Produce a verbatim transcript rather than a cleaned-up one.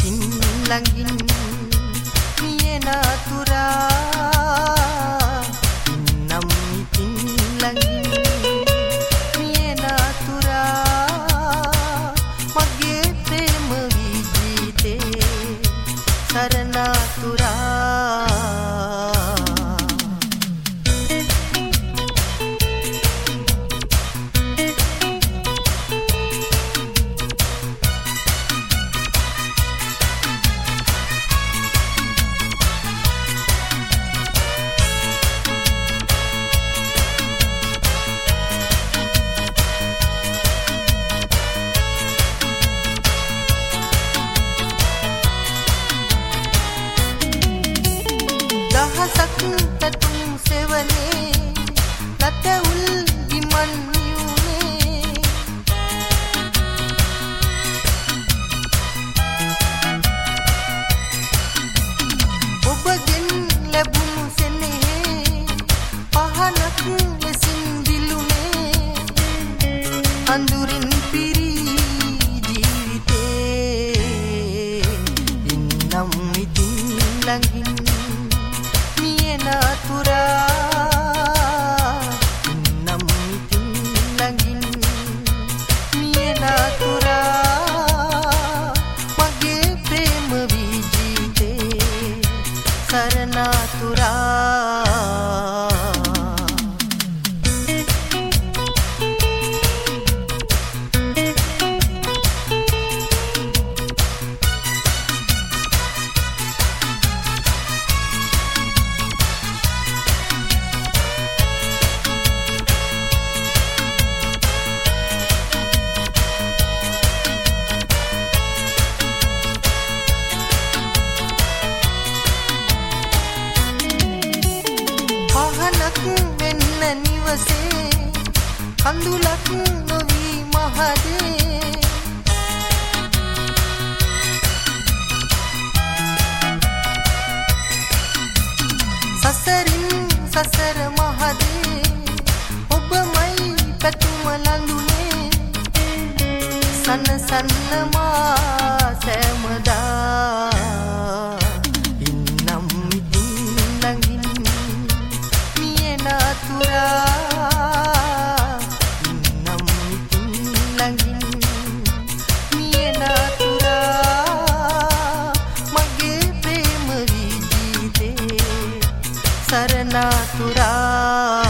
ඉතින් ළඟින් මියන තුරා නම් ඉතින් ළඟින් මියන තුරා මගේ ප්‍රේම විජිතේ සරණ තුරා දහසක් පැතුම් සෙවනේ නැතවුල් ගිමන් නියුනේ ඔබගෙන් ලැබුණු සෙනෙහේ පහනක් ලෙසින් දිලුනේ අඳුරින් පිරි ජීවිතේ ඉන්නම් ඉතින් ළඟින් තුරා නම් ඉතින් ළඟින් මියන තුරා මගේ ප්‍රේම විජිතේ සරණ තුරා වෙන්න නිවසේ කඳුලක් නොවී මහදේ සසරින් සසර මහදේ ඔබමයි පැතුම ලඳුනේ සනසන්න මා සෑමදා ඉන්නම් ඉතින් ළඟින් තුරා නම් ඉතින් ළඟින් මියන තුරා මගේ ප්‍රේම විජිතේ සරණ තුරා